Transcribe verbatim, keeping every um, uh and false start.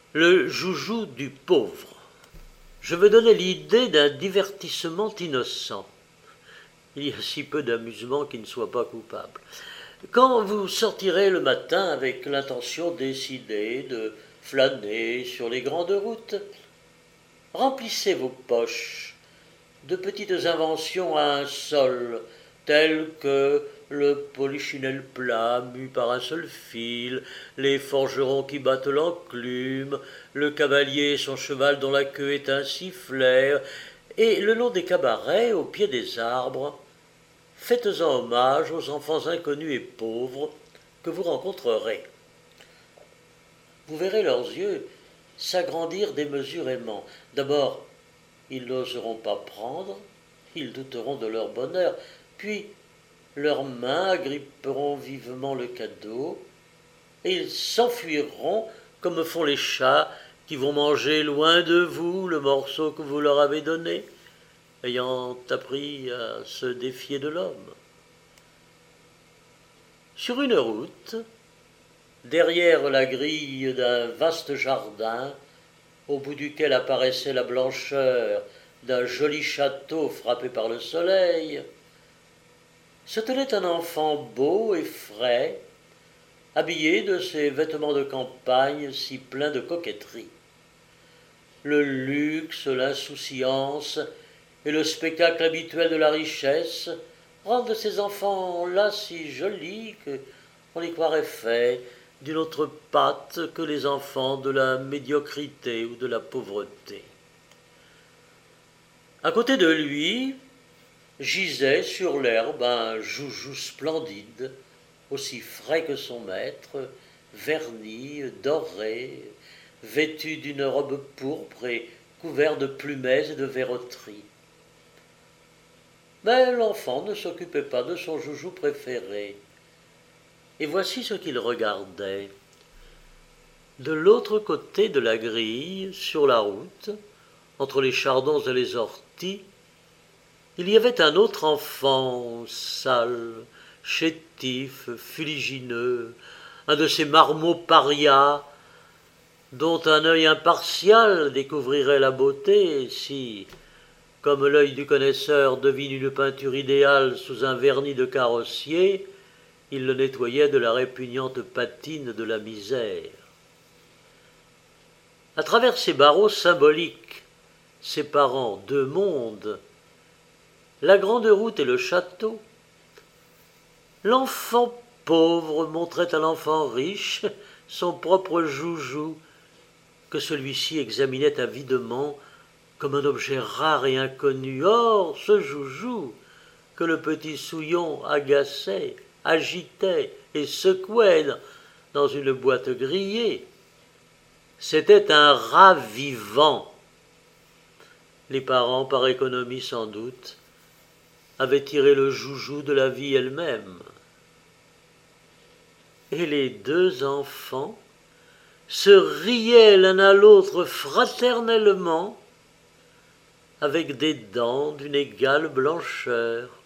Le joujou du pauvre. Je veux donner l'idée d'un divertissement innocent. Il y a si peu d'amusement qui ne soit pas coupable. Quand vous sortirez le matin avec l'intention décidée de flâner sur les grandes routes, remplissez vos poches de petites inventions à un sol, telles que le polichinelle plat mu par un seul fil, les forgerons qui battent l'enclume, le cavalier et son cheval dont la queue est un sifflet, et le long des cabarets, au pied des arbres, faites-en hommage aux enfants inconnus et pauvres que vous rencontrerez. Vous verrez leurs yeux s'agrandir démesurément. D'abord, ils n'oseront pas prendre, ils douteront de leur bonheur, puis leurs mains agripperont vivement le cadeau, et ils s'enfuiront comme font les chats qui vont manger loin de vous le morceau que vous leur avez donné, ayant appris à se défier de l'homme. Sur une route, derrière la grille d'un vaste jardin, au bout duquel apparaissait la blancheur d'un joli château frappé par le soleil, se tenait un enfant beau et frais, habillé de ses vêtements de campagne si pleins de coquetterie. Le luxe, l'insouciance et le spectacle habituel de la richesse rendent ces enfants-là si jolis qu'on les croirait faits d'une autre pâte que les enfants de la médiocrité ou de la pauvreté. À côté de lui gisait sur l'herbe un joujou splendide, aussi frais que son maître, verni, doré, vêtu d'une robe pourpre et couvert de plumets et de verroteries. Mais l'enfant ne s'occupait pas de son joujou préféré. Et voici ce qu'il regardait. De l'autre côté de la grille, sur la route, entre les chardons et les orties, il y avait un autre enfant, sale, chétif, fuligineux, un de ces marmots parias dont un œil impartial découvrirait la beauté si, comme l'œil du connaisseur devine une peinture idéale sous un vernis de carrossier, il le nettoyait de la répugnante patine de la misère. À travers ces barreaux symboliques séparant deux mondes, la grande route et le château, l'enfant pauvre montrait à l'enfant riche son propre joujou, que celui-ci examinait avidement comme un objet rare et inconnu. Or, ce joujou, que le petit souillon agaçait, agitait et secouait dans une boîte grillée, c'était un rat vivant. Les parents, par économie sans doute, avaient tiré le joujou de la vie elle-même. Et les deux enfants se riaient l'un à l'autre fraternellement avec des dents d'une égale blancheur.